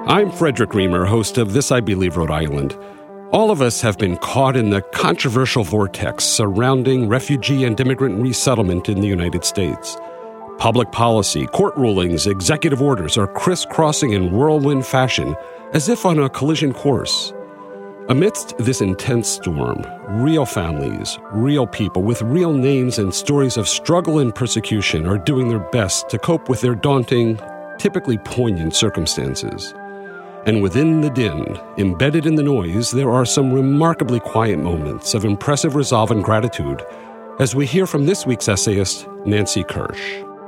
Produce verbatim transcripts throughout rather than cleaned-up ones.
I'm Frederick Reamer, host of This I Believe Rhode Island. All of us have been caught in the controversial vortex surrounding refugee and immigrant resettlement in the United States. Public policy, court rulings, executive orders are crisscrossing in whirlwind fashion, as if on a collision course. Amidst this intense storm, real families, real people with real names and stories of struggle and persecution are doing their best to cope with their daunting, typically poignant circumstances. And within the din, embedded in the noise, there are some remarkably quiet moments of impressive resolve and gratitude, as we hear from this week's essayist, Nancy Kirsch.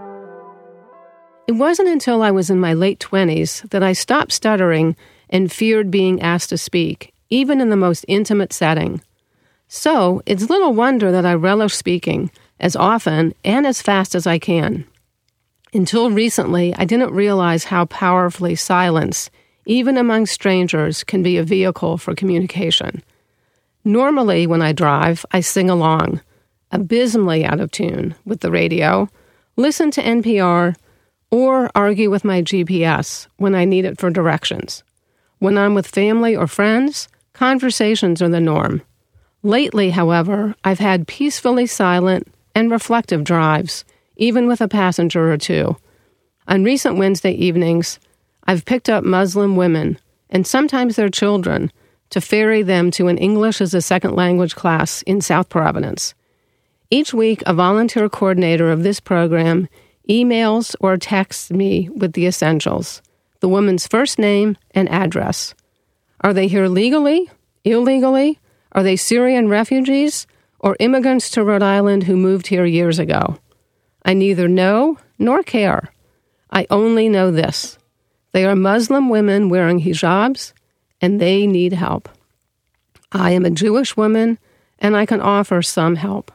It wasn't until I was in my late twenties that I stopped stuttering and feared being asked to speak, even in the most intimate setting. So, it's little wonder that I relish speaking as often and as fast as I can. Until recently, I didn't realize how powerfully silence, even among strangers, can be a vehicle for communication. Normally, when I drive, I sing along, abysmally out of tune with the radio, listen to N P R, or argue with my G P S when I need it for directions. When I'm with family or friends, conversations are the norm. Lately, however, I've had peacefully silent and reflective drives, even with a passenger or two. On recent Wednesday evenings, I've picked up Muslim women, and sometimes their children, to ferry them to an English as a second language class in South Providence. Each week, a volunteer coordinator of this program emails or texts me with the essentials, the woman's first name and address. Are they here legally, illegally? Are they Syrian refugees or immigrants to Rhode Island who moved here years ago? I neither know nor care. I only know this. They are Muslim women wearing hijabs, and they need help. I am a Jewish woman, and I can offer some help.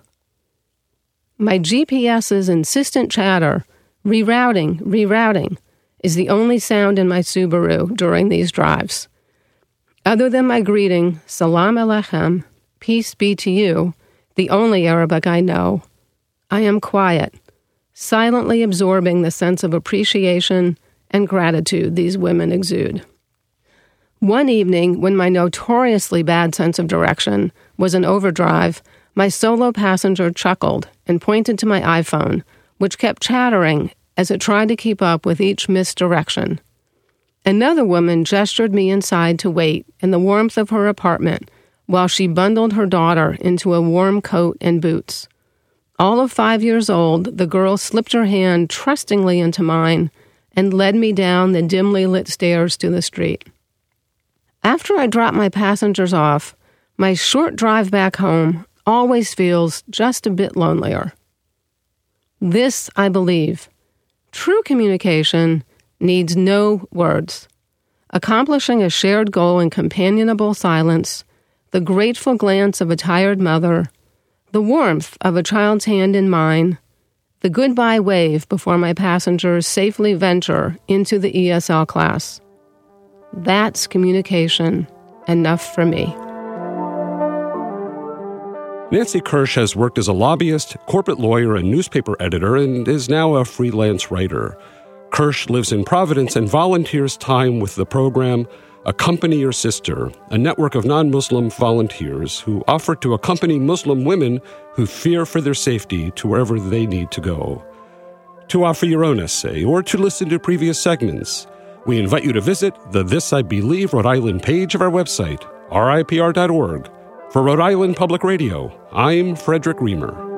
My GPS's insistent chatter, rerouting, rerouting, is the only sound in my Subaru during these drives. Other than my greeting, Salam Aleichem, peace be to you, the only Arabic I know, I am quiet, silently absorbing the sense of appreciation and gratitude these women exude. One evening, when my notoriously bad sense of direction was in overdrive, my solo passenger chuckled and pointed to my iPhone, which kept chattering as it tried to keep up with each misdirection. Another woman gestured me inside to wait in the warmth of her apartment while she bundled her daughter into a warm coat and boots. All of five years old, the girl slipped her hand trustingly into mine and led me down the dimly lit stairs to the street. After I drop my passengers off, my short drive back home always feels just a bit lonelier. This, I believe. True communication needs no words. Accomplishing a shared goal in companionable silence, the grateful glance of a tired mother, the warmth of a child's hand in mine, the goodbye wave before my passengers safely venture into the E S L class. That's communication enough for me. Nancy Kirsch has worked as a lobbyist, corporate lawyer, and newspaper editor, and is now a freelance writer. Kirsch lives in Providence and volunteers time with the program Accompany Your Sister, a network of non-Muslim volunteers who offer to accompany Muslim women who fear for their safety to wherever they need to go. To offer your own essay or to listen to previous segments, we invite you to visit the This I Believe Rhode Island page of our website, R I P R dot org. For Rhode Island Public Radio, I'm Frederick Reamer.